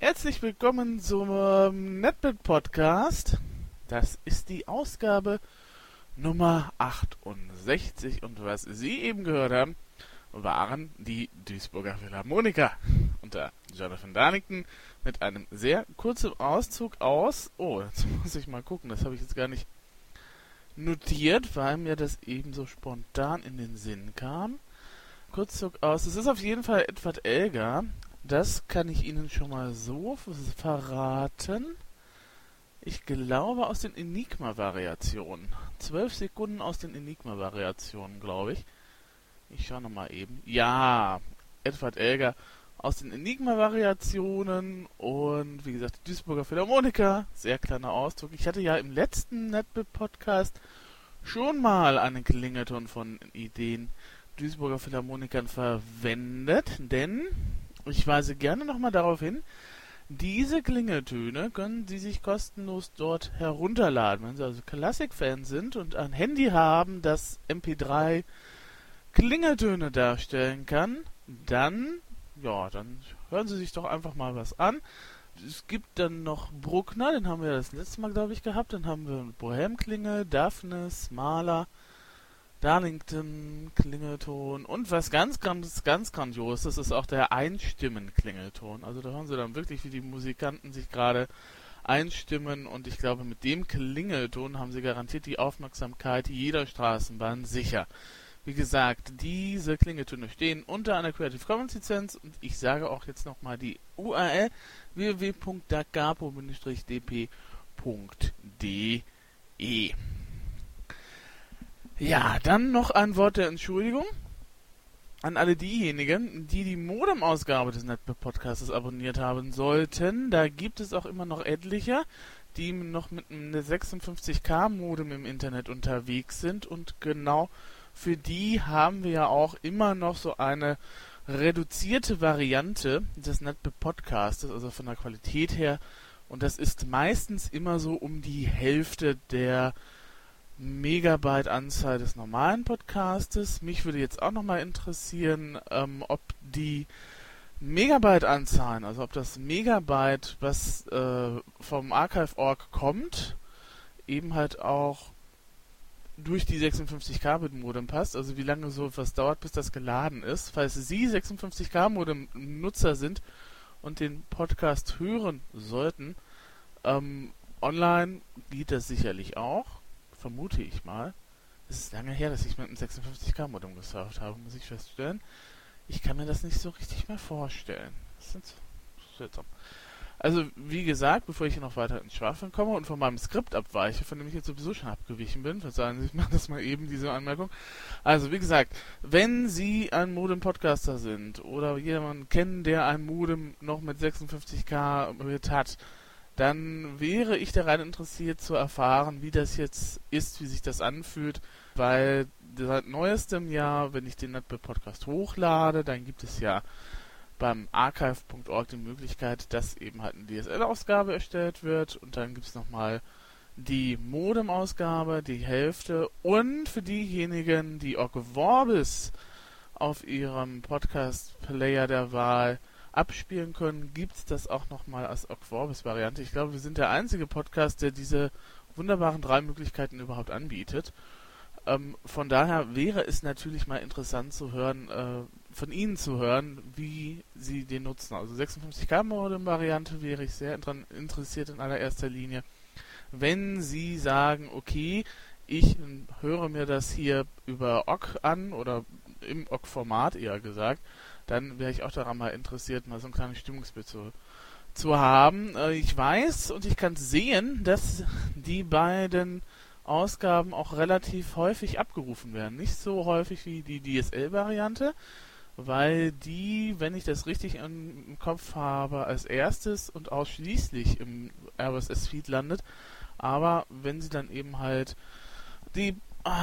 Herzlich willkommen zum NetBit Podcast. Das ist die Ausgabe Nummer 68 und was Sie eben gehört haben, waren die Duisburger Philharmoniker unter Jonathan Darlington mit einem sehr kurzen Auszug aus. Oh, jetzt muss ich mal gucken, das habe ich jetzt gar nicht notiert, weil mir das eben so spontan in den Sinn kam. Kurzzug aus. Es ist auf jeden Fall Edward Elgar. Das kann ich Ihnen schon mal so verraten. Ich glaube aus den Enigma-Variationen. 12 Sekunden aus den Enigma-Variationen, glaube ich. Ich schaue nochmal eben. Ja, Edward Elgar aus den Enigma-Variationen und wie gesagt, die Duisburger Philharmoniker. Sehr kleiner Ausdruck. Ich hatte ja im letzten NetBit-Podcast schon mal einen Klingelton von Ideen Duisburger Philharmonikern verwendet, denn ich weise gerne nochmal darauf hin, diese Klingeltöne können Sie sich kostenlos dort herunterladen. Wenn Sie also Klassikfans sind und ein Handy haben, das MP3 Klingeltöne darstellen kann, dann hören Sie sich doch einfach mal was an. Es gibt dann noch Bruckner, den haben wir das letzte Mal, glaube ich, gehabt. Dann haben wir Bohème-Klingel, Daphnis, Mahler, Darlington, Klingelton und was ganz grandios ist, ist auch der Einstimmen-Klingelton. Also da hören Sie dann wirklich, wie die Musikanten sich gerade einstimmen und ich glaube, mit dem Klingelton haben Sie garantiert die Aufmerksamkeit jeder Straßenbahn sicher. Wie gesagt, diese Klingeltöne stehen unter einer Creative Commons Lizenz und ich sage auch jetzt nochmal die URL www.dagapo-dp.de. Ja, dann noch ein Wort der Entschuldigung an alle diejenigen, die die Modem-Ausgabe des NetBit-Podcasts abonniert haben sollten. Da gibt es auch immer noch etliche, die noch mit einem 56K-Modem im Internet unterwegs sind. Und genau für die haben wir ja auch immer noch so eine reduzierte Variante des NetBit-Podcastes, also von der Qualität her. Und das ist meistens immer so um die Hälfte der Megabyte-Anzahl des normalen Podcastes. Mich würde jetzt auch nochmal interessieren, ob die Megabyte-Anzahlen, also ob das Megabyte, was vom Archive.org kommt, eben halt auch durch die 56K-Modem passt, also wie lange so etwas dauert, bis das geladen ist. Falls Sie 56K-Modem-Nutzer sind und den Podcast hören sollten, online geht das sicherlich auch. Vermute ich mal. Es ist lange her, dass ich mit einem 56K-Modem gesurft habe, muss ich feststellen. Ich kann mir das nicht so richtig mehr vorstellen. Das ist seltsam. Also, wie gesagt, bevor ich hier noch weiter ins Schwafeln komme und von meinem Skript abweiche, von dem ich jetzt sowieso schon abgewichen bin, verzeihen Sie, ich mache das mal eben, diese Anmerkung. Also, wie gesagt, wenn Sie ein Modem-Podcaster sind oder jemanden kennen, der ein Modem noch mit 56K hat, dann wäre ich daran interessiert zu erfahren, wie das jetzt ist, wie sich das anfühlt, weil seit neuestem Jahr, wenn ich den NetBit-Podcast hochlade, dann gibt es ja beim archive.org die Möglichkeit, dass eben halt eine DSL-Ausgabe erstellt wird und dann gibt es nochmal die Modem-Ausgabe, die Hälfte und für diejenigen, die Ogg Vorbis auf ihrem Podcast-Player der Wahl abspielen können, gibt es das auch nochmal als Ogg Vorbis-Variante. Ich glaube, wir sind der einzige Podcast, der diese wunderbaren 3 Möglichkeiten überhaupt anbietet. Von daher wäre es natürlich mal interessant zu hören, von Ihnen zu hören, wie Sie den nutzen. Also 56K-Modem-Variante wäre ich sehr interessiert in allererster Linie. Wenn Sie sagen, okay, ich höre mir das hier über Ogg an oder im Ogg-Format eher gesagt, dann wäre ich auch daran mal interessiert, mal so ein kleines Stimmungsbild zu haben. Ich weiß und ich kann sehen, dass die beiden Ausgaben auch relativ häufig abgerufen werden. Nicht so häufig wie die DSL-Variante, weil die, wenn ich das richtig im Kopf habe, als erstes und ausschließlich im RSS-Feed landet. Aber wenn Sie dann eben halt die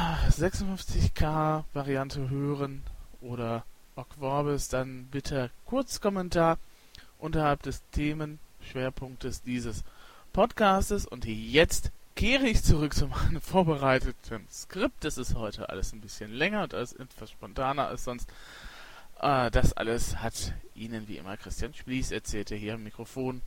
56K-Variante hören oder Ogg Vorbis, dann bitte Kurzkommentar unterhalb des Themenschwerpunktes dieses Podcastes. Und jetzt kehre ich zurück zu meinem vorbereiteten Skript. Das ist heute alles ein bisschen länger und alles etwas spontaner als sonst. Das alles hat Ihnen wie immer Christian Splies erzählt, der hier am Mikrofon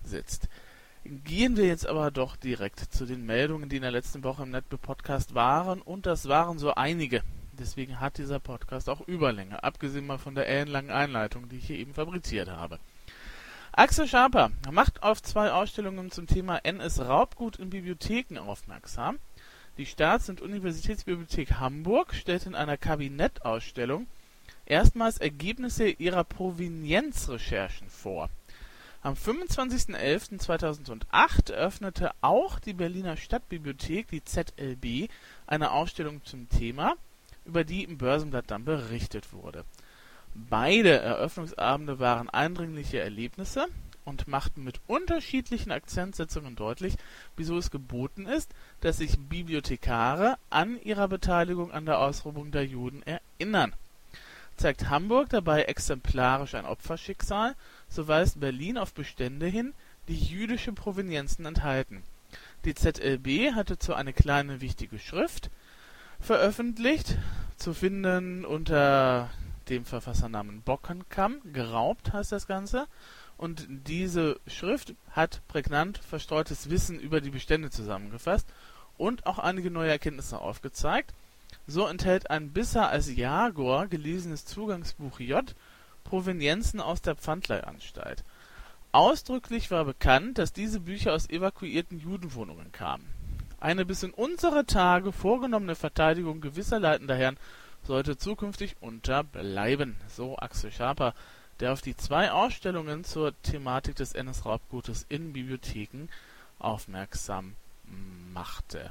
sitzt. Gehen wir jetzt aber doch direkt zu den Meldungen, die in der letzten Woche im NetBeat-Podcast waren, und das waren so einige. Deswegen hat dieser Podcast auch Überlänge, abgesehen mal von der ellenlangen Einleitung, die ich hier eben fabriziert habe. Axel Schaper macht auf 2 Ausstellungen zum Thema NS-Raubgut in Bibliotheken aufmerksam. Die Staats- und Universitätsbibliothek Hamburg stellt in einer Kabinettausstellung erstmals Ergebnisse ihrer Provenienzrecherchen vor. Am 25.11.2008 eröffnete auch die Berliner Stadtbibliothek, die ZLB, eine Ausstellung zum Thema, über die im Börsenblatt dann berichtet wurde. Beide Eröffnungsabende waren eindringliche Erlebnisse und machten mit unterschiedlichen Akzentsetzungen deutlich, wieso es geboten ist, dass sich Bibliothekare an ihrer Beteiligung an der Ausrottung der Juden erinnern. Zeigt Hamburg dabei exemplarisch ein Opferschicksal, so weist Berlin auf Bestände hin, die jüdische Provenienzen enthalten. Die ZLB hat dazu eine kleine wichtige Schrift veröffentlicht, zu finden unter dem Verfassernamen Bockenkamm, geraubt heißt das Ganze, und diese Schrift hat prägnant verstreutes Wissen über die Bestände zusammengefasst und auch einige neue Erkenntnisse aufgezeigt. So enthält ein bisher als Jaguar gelesenes Zugangsbuch J Provenienzen aus der Pfandleihanstalt. Ausdrücklich war bekannt, dass diese Bücher aus evakuierten Judenwohnungen kamen. Eine bis in unsere Tage vorgenommene Verteidigung gewisser leitender Herren sollte zukünftig unterbleiben, so Axel Schaper, der auf die 2 Ausstellungen zur Thematik des NS-Raubgutes in Bibliotheken aufmerksam machte.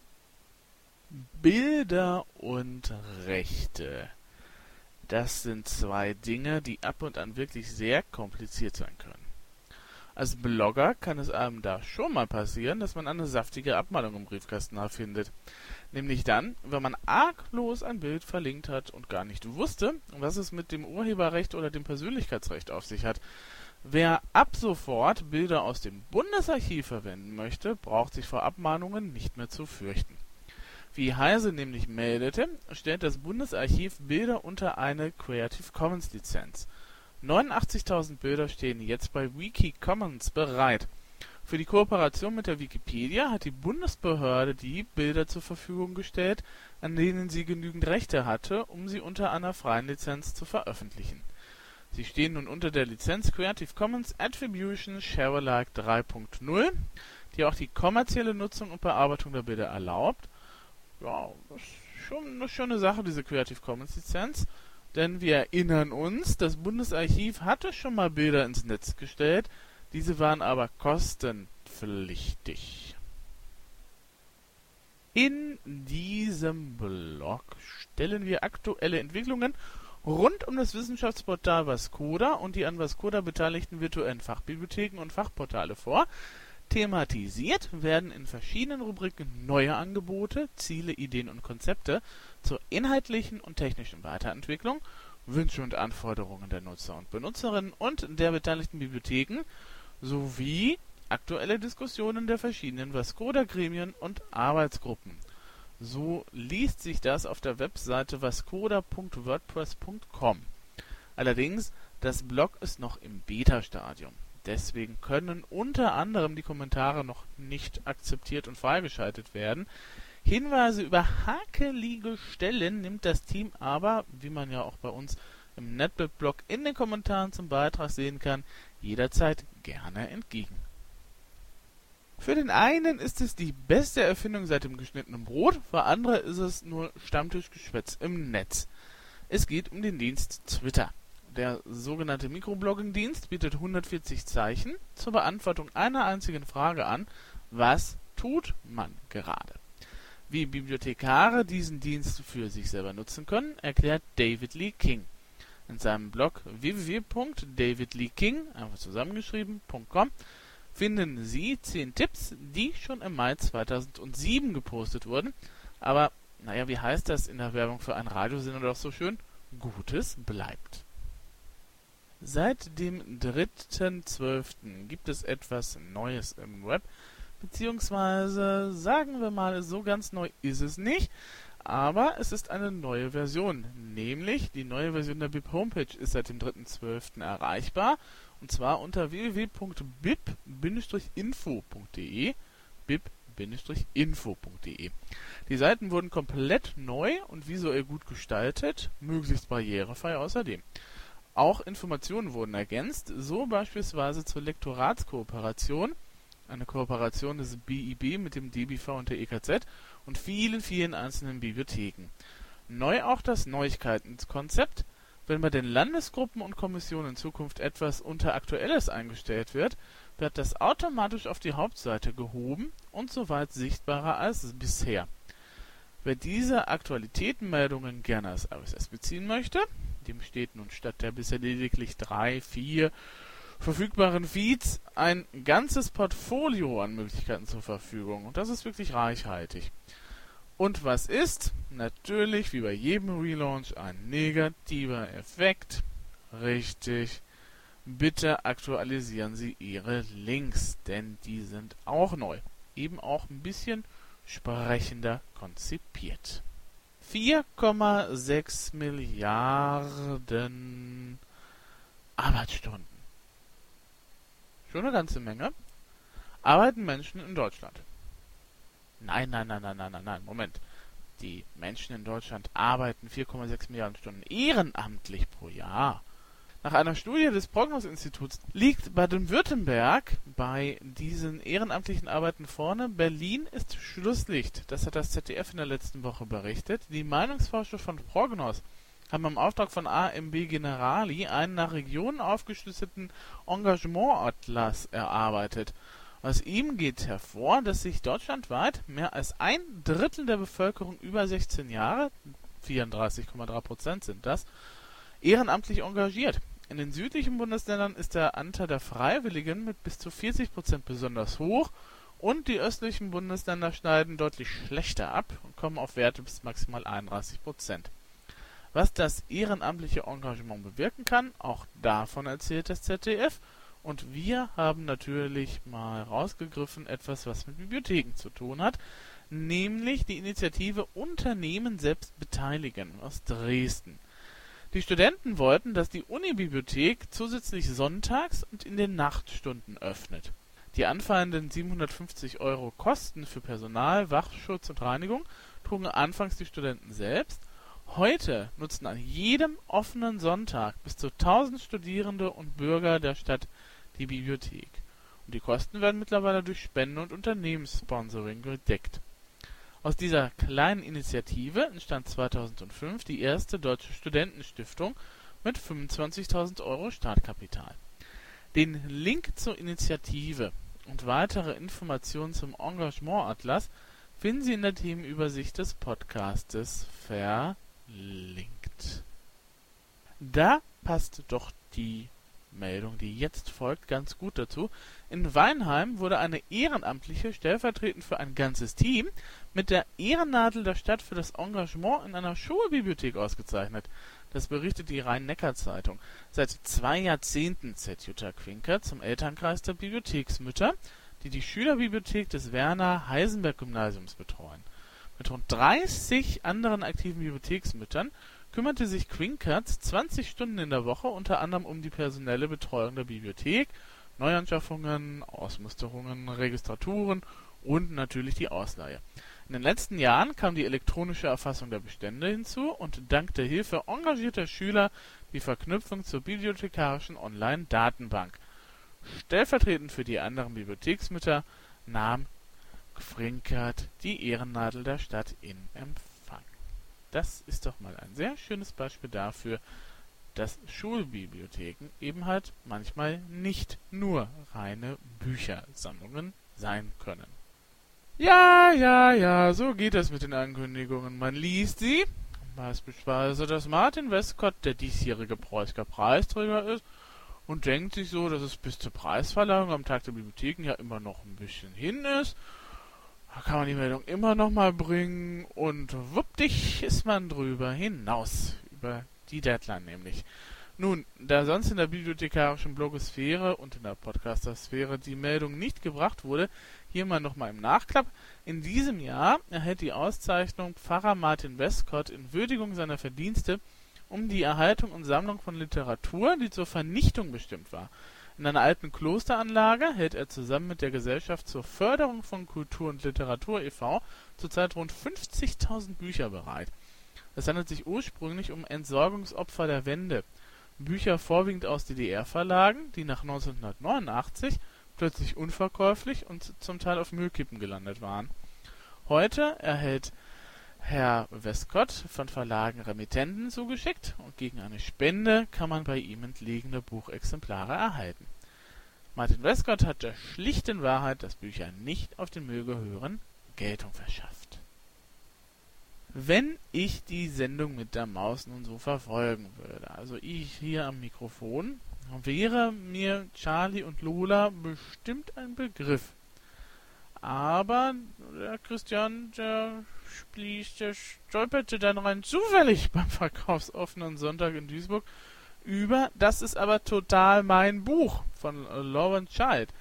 Bilder und Rechte. Das sind 2 Dinge, die ab und an wirklich sehr kompliziert sein können. Als Blogger kann es einem da schon mal passieren, dass man eine saftige Abmahnung im Briefkasten findet. Nämlich dann, wenn man arglos ein Bild verlinkt hat und gar nicht wusste, was es mit dem Urheberrecht oder dem Persönlichkeitsrecht auf sich hat. Wer ab sofort Bilder aus dem Bundesarchiv verwenden möchte, braucht sich vor Abmahnungen nicht mehr zu fürchten. Wie Heise nämlich meldete, stellt das Bundesarchiv Bilder unter eine Creative Commons Lizenz. 89.000 Bilder stehen jetzt bei Wikicommons bereit. Für die Kooperation mit der Wikipedia hat die Bundesbehörde die Bilder zur Verfügung gestellt, an denen sie genügend Rechte hatte, um sie unter einer freien Lizenz zu veröffentlichen. Sie stehen nun unter der Lizenz Creative Commons Attribution Share Alike 3.0, die auch die kommerzielle Nutzung und Bearbeitung der Bilder erlaubt. Ja, das ist schon eine schöne Sache, diese Creative Commons Lizenz. Denn wir erinnern uns, das Bundesarchiv hatte schon mal Bilder ins Netz gestellt, diese waren aber kostenpflichtig. In diesem Blog stellen wir aktuelle Entwicklungen rund um das Wissenschaftsportal Vascoda und die an Vascoda beteiligten virtuellen Fachbibliotheken und Fachportale vor. Thematisiert werden in verschiedenen Rubriken neue Angebote, Ziele, Ideen und Konzepte zur inhaltlichen und technischen Weiterentwicklung, Wünsche und Anforderungen der Nutzer und Benutzerinnen und der beteiligten Bibliotheken sowie aktuelle Diskussionen der verschiedenen Vascoda-Gremien und Arbeitsgruppen. So liest sich das auf der Webseite vascoda.wordpress.com. Allerdings, das Blog ist noch im Beta-Stadium. Deswegen können unter anderem die Kommentare noch nicht akzeptiert und freigeschaltet werden. Hinweise über hakelige Stellen nimmt das Team aber, wie man ja auch bei uns im NetBeat-Blog in den Kommentaren zum Beitrag sehen kann, jederzeit gerne entgegen. Für den einen ist es die beste Erfindung seit dem geschnittenen Brot, für andere ist es nur Stammtischgeschwätz im Netz. Es geht um den Dienst Twitter. Der sogenannte Mikroblogging-Dienst bietet 140 Zeichen zur Beantwortung einer einzigen Frage an: Was tut man gerade? Wie Bibliothekare diesen Dienst für sich selber nutzen können, erklärt David Lee King. In seinem Blog www.davidleeking, einfach zusammengeschrieben.com, finden Sie 10 Tipps, die schon im Mai 2007 gepostet wurden. Aber, wie heißt das in der Werbung für einen Radiosender doch so schön? Gutes bleibt. Seit dem 3.12. gibt es etwas Neues im Web, beziehungsweise sagen wir mal, so ganz neu ist es nicht, aber es ist eine neue Version, nämlich die neue Version der BIP Homepage ist seit dem 3.12. erreichbar Und zwar unter www.bib-info.de. bib-info.de. Die Seiten wurden komplett neu und visuell gut gestaltet, möglichst barrierefrei außerdem. Auch Informationen wurden ergänzt, so beispielsweise zur Lektoratskooperation, eine Kooperation des BIB mit dem DBV und der EKZ und vielen, vielen einzelnen Bibliotheken. Neu auch das Neuigkeitenkonzept. Wenn bei den Landesgruppen und Kommissionen in Zukunft etwas unter Aktuelles eingestellt wird, wird das automatisch auf die Hauptseite gehoben und soweit sichtbarer als bisher. Wer diese Aktualitätenmeldungen gerne als RSS beziehen möchte, dem steht nun statt der bisher lediglich 3, 4 verfügbaren Feeds ein ganzes Portfolio an Möglichkeiten zur Verfügung. Und das ist wirklich reichhaltig. Und was ist? Natürlich, wie bei jedem Relaunch, ein negativer Effekt. Richtig. Bitte aktualisieren Sie Ihre Links, denn die sind auch neu. Eben auch ein bisschen sprechender konzipiert. 4,6 Milliarden Arbeitsstunden. Schon eine ganze Menge. Arbeiten Menschen in Deutschland. Nein, Moment. Die Menschen in Deutschland arbeiten 4,6 Milliarden Stunden ehrenamtlich pro Jahr. Nach einer Studie des Prognos-Instituts liegt Baden-Württemberg bei diesen ehrenamtlichen Arbeiten vorne. Berlin ist Schlusslicht. Das hat das ZDF in der letzten Woche berichtet. Die Meinungsforscher von Prognos haben im Auftrag von AMB Generali einen nach Regionen aufgeschlüsselten Engagementatlas erarbeitet. Aus ihm geht hervor, dass sich deutschlandweit mehr als 1/3 der Bevölkerung über 16 Jahre, 34,3% sind das, ehrenamtlich engagiert. In den südlichen Bundesländern ist der Anteil der Freiwilligen mit bis zu 40% besonders hoch und die östlichen Bundesländer schneiden deutlich schlechter ab und kommen auf Werte bis maximal 31%. Was das ehrenamtliche Engagement bewirken kann, auch davon erzählt das ZDF. Und wir haben natürlich mal rausgegriffen etwas, was mit Bibliotheken zu tun hat, nämlich die Initiative Unternehmen selbst beteiligen aus Dresden. Die Studenten wollten, dass die Unibibliothek zusätzlich sonntags und in den Nachtstunden öffnet. Die anfallenden 750 € Kosten für Personal, Wachschutz und Reinigung trugen anfangs die Studenten selbst. Heute nutzen an jedem offenen Sonntag bis zu 1000 Studierende und Bürger der Stadt die Bibliothek. Und die Kosten werden mittlerweile durch Spenden und Unternehmenssponsoring gedeckt. Aus dieser kleinen Initiative entstand 2005 die erste deutsche Studentenstiftung mit 25.000 € Startkapital. Den Link zur Initiative und weitere Informationen zum Engagementatlas finden Sie in der Themenübersicht des Podcastes verlinkt. Da passt doch die Meldung, die jetzt folgt, ganz gut dazu. In Weinheim wurde eine Ehrenamtliche stellvertretend für ein ganzes Team mit der Ehrennadel der Stadt für das Engagement in einer Schulbibliothek ausgezeichnet. Das berichtet die Rhein-Neckar-Zeitung. Seit 2 Jahrzehnten zählt Jutta Quinkert zum Elternkreis der Bibliotheksmütter, die die Schülerbibliothek des Werner-Heisenberg-Gymnasiums betreuen. Mit rund 30 anderen aktiven Bibliotheksmüttern kümmerte sich Quinkert 20 Stunden in der Woche unter anderem um die personelle Betreuung der Bibliothek, Neuanschaffungen, Ausmusterungen, Registraturen und natürlich die Ausleihe. In den letzten Jahren kam die elektronische Erfassung der Bestände hinzu und dank der Hilfe engagierter Schüler die Verknüpfung zur bibliothekarischen Online-Datenbank. Stellvertretend für die anderen Bibliotheksmütter nahm Quinkert die Ehrennadel der Stadt in Empfang. Das ist doch mal ein sehr schönes Beispiel dafür, dass Schulbibliotheken eben halt manchmal nicht nur reine Büchersammlungen sein können. Ja, so geht es mit den Ankündigungen. Man liest sie, beispielsweise, dass Martin Westcott der diesjährige Preußer Preisträger ist und denkt sich so, dass es bis zur Preisverleihung am Tag der Bibliotheken ja immer noch ein bisschen hin ist. Da kann man die Meldung immer noch mal bringen und wuppdich ist man drüber hinaus, über die Deadline nämlich. Nun, da sonst in der bibliothekarischen Blogosphäre und in der Podcastersphäre die Meldung nicht gebracht wurde, hier mal nochmal im Nachklapp. In diesem Jahr erhält die Auszeichnung Pfarrer Martin Westcott in Würdigung seiner Verdienste um die Erhaltung und Sammlung von Literatur, die zur Vernichtung bestimmt war. In einer alten Klosteranlage hält er zusammen mit der Gesellschaft zur Förderung von Kultur und Literatur e.V. zurzeit rund 50.000 Bücher bereit. Es handelt sich ursprünglich um Entsorgungsopfer der Wende. Bücher vorwiegend aus DDR-Verlagen, die nach 1989 plötzlich unverkäuflich und zum Teil auf Müllkippen gelandet waren. Heute erhält Herr Westcott von Verlagen Remittenten zugeschickt und gegen eine Spende kann man bei ihm entlegene Buchexemplare erhalten. Martin Westcott hat der schlichten Wahrheit, dass Bücher nicht auf den Müll gehören, Geltung verschafft. Wenn ich die Sendung mit der Maus nun so verfolgen würde, also ich hier am Mikrofon, wäre mir Charlie und Lola bestimmt ein Begriff. Aber der Christian, der stolperte dann rein zufällig beim verkaufsoffenen Sonntag in Duisburg über Das ist aber total mein Buch von Lawrence Child.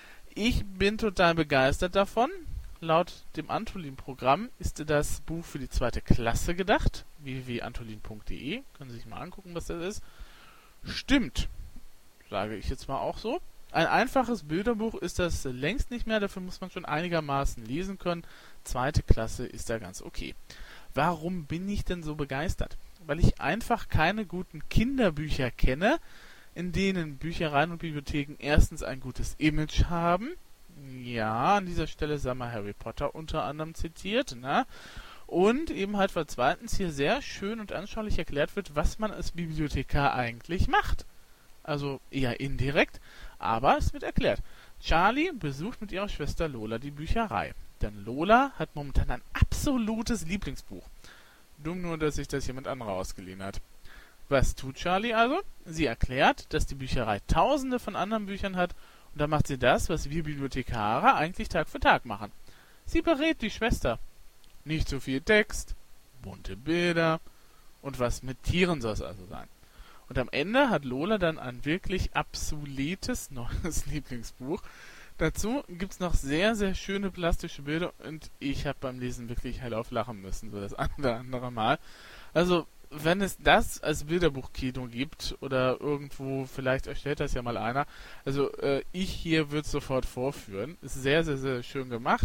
Ich bin total begeistert davon. Laut dem Antolin-Programm ist das Buch für die 2. Klasse gedacht. www.antolin.de. Können Sie sich mal angucken, was das ist. Stimmt, sage ich jetzt mal auch so. Ein einfaches Bilderbuch ist das längst nicht mehr, dafür muss man schon einigermaßen lesen können. 2. Klasse ist da ganz okay. Warum bin ich denn so begeistert? Weil ich einfach keine guten Kinderbücher kenne, in denen Büchereien und Bibliotheken erstens ein gutes Image haben. Ja, an dieser Stelle sei mal Harry Potter unter anderem zitiert, ne? Und eben halt weil zweitens hier sehr schön und anschaulich erklärt wird, was man als Bibliothekar eigentlich macht. Also eher indirekt, aber es wird erklärt. Charlie besucht mit ihrer Schwester Lola die Bücherei. Denn Lola hat momentan ein absolutes Lieblingsbuch. Dumm nur, dass sich das jemand anderer ausgeliehen hat. Was tut Charlie also? Sie erklärt, dass die Bücherei tausende von anderen Büchern hat und dann macht sie das, was wir Bibliothekare eigentlich Tag für Tag machen. Sie berät die Schwester. Nicht so viel Text, bunte Bilder und was mit Tieren soll es also sein. Und am Ende hat Lola dann ein wirklich obsoletes neues Lieblingsbuch. Dazu gibt's noch sehr, sehr schöne plastische Bilder und ich habe beim Lesen wirklich hellauf lachen müssen, so das eine oder andere Mal. Also, wenn es das als Bilderbuchkino gibt oder irgendwo, vielleicht erstellt das ja mal einer, also ich hier würde es sofort vorführen. Ist sehr, sehr, sehr schön gemacht.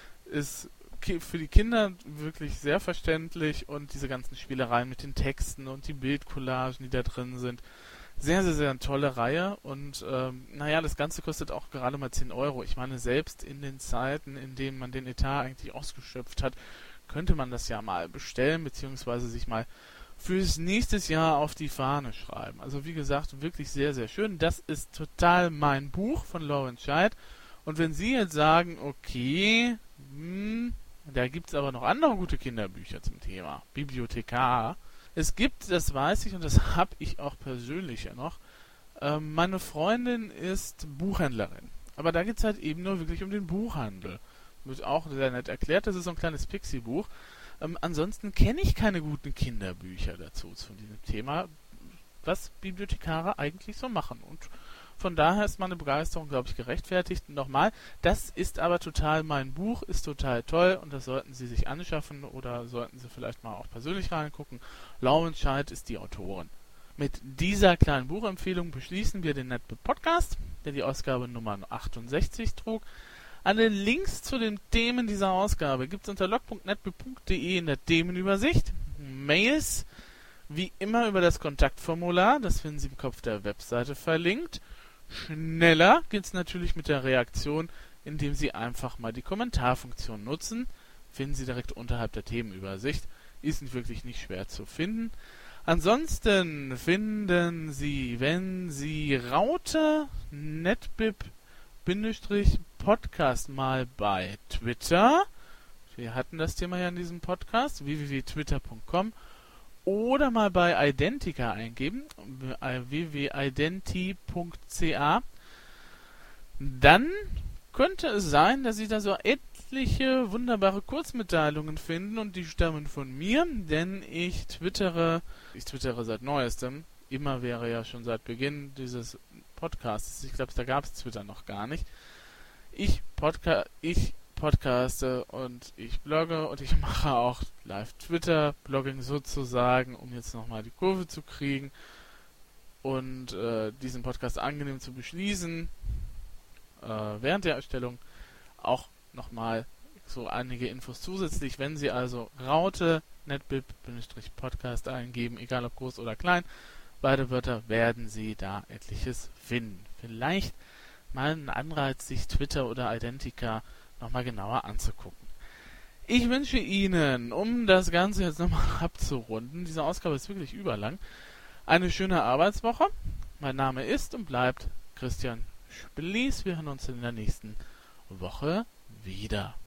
Ist für die Kinder wirklich sehr verständlich und diese ganzen Spielereien mit den Texten und die Bildcollagen, die da drin sind. Sehr, sehr, sehr eine tolle Reihe und das Ganze kostet auch gerade mal 10 Euro. Ich meine, selbst in den Zeiten, in denen man den Etat eigentlich ausgeschöpft hat, könnte man das ja mal bestellen, beziehungsweise sich mal fürs nächste Jahr auf die Fahne schreiben. Also wie gesagt, wirklich sehr, sehr schön. Das ist total mein Buch von Lawrence Child. Und wenn Sie jetzt sagen, okay, da gibt es aber noch andere gute Kinderbücher zum Thema Bibliothekar. Es gibt, das weiß ich und das habe ich auch persönlich ja noch, meine Freundin ist Buchhändlerin. Aber da geht es halt eben nur wirklich um den Buchhandel. Wird auch sehr nett erklärt, das ist so ein kleines Pixie-Buch. Ansonsten kenne ich keine guten Kinderbücher dazu zu diesem Thema, was Bibliothekare eigentlich so machen. Und von daher ist meine Begeisterung, glaube ich, gerechtfertigt. Nochmal, das ist aber total mein Buch, ist total toll und das sollten Sie sich anschaffen oder sollten Sie vielleicht mal auch persönlich reingucken. Lawrence Child ist die Autorin. Mit dieser kleinen Buchempfehlung beschließen wir den NetBib Podcast, der die Ausgabe Nummer 68 trug. Alle Links zu den Themen dieser Ausgabe gibt es unter log.netbib.de in der Themenübersicht. Mails, wie immer über das Kontaktformular, das finden Sie im Kopf der Webseite verlinkt. Schneller geht's natürlich mit der Reaktion, indem Sie einfach mal die Kommentarfunktion nutzen. Finden Sie direkt unterhalb der Themenübersicht. Ist wirklich nicht schwer zu finden. Ansonsten finden Sie, wenn Sie Raute netbib-podcast mal bei Twitter, wir hatten das Thema ja in diesem Podcast, www.twitter.com, oder mal bei Identica eingeben, www.identi.ca, dann könnte es sein, dass Sie da so etliche wunderbare Kurzmitteilungen finden und die stammen von mir, denn ich twittere seit Neuestem, immer wäre ja schon seit Beginn dieses Podcasts, ich glaube, da gab es Twitter noch gar nicht. Ich podcaste und ich blogge und ich mache auch Live-Twitter-Blogging sozusagen, um jetzt nochmal die Kurve zu kriegen. und diesen Podcast angenehm zu beschließen, während der Erstellung auch nochmal so einige Infos zusätzlich. Wenn Sie also Raute netbib-podcast eingeben, egal ob groß oder klein, beide Wörter, werden Sie da etliches finden. Vielleicht mal ein Anreiz, sich Twitter oder Identica nochmal genauer anzugucken. Ich wünsche Ihnen, um das Ganze jetzt nochmal abzurunden, diese Ausgabe ist wirklich überlang, eine schöne Arbeitswoche. Mein Name ist und bleibt Christian Splies. Wir hören uns in der nächsten Woche wieder.